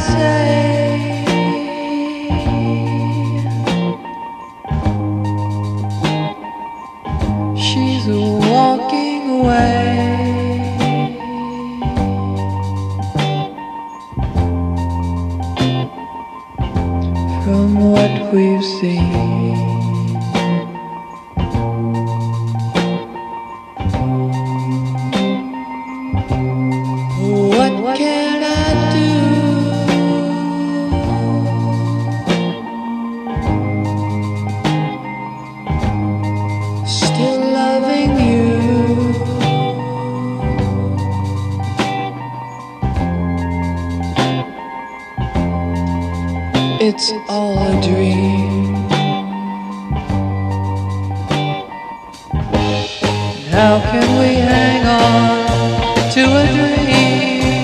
say? She's walking away from what we've seen. What can I do? Still loving you. It's all a dream. How can we hang on to a dream?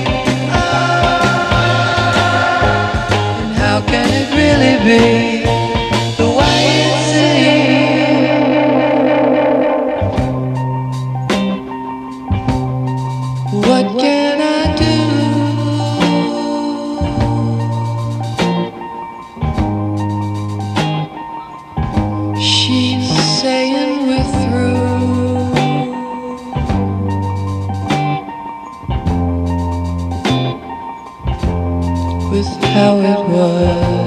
And how can it really be the way it seems? What can I do? She's saying we're through with how it was.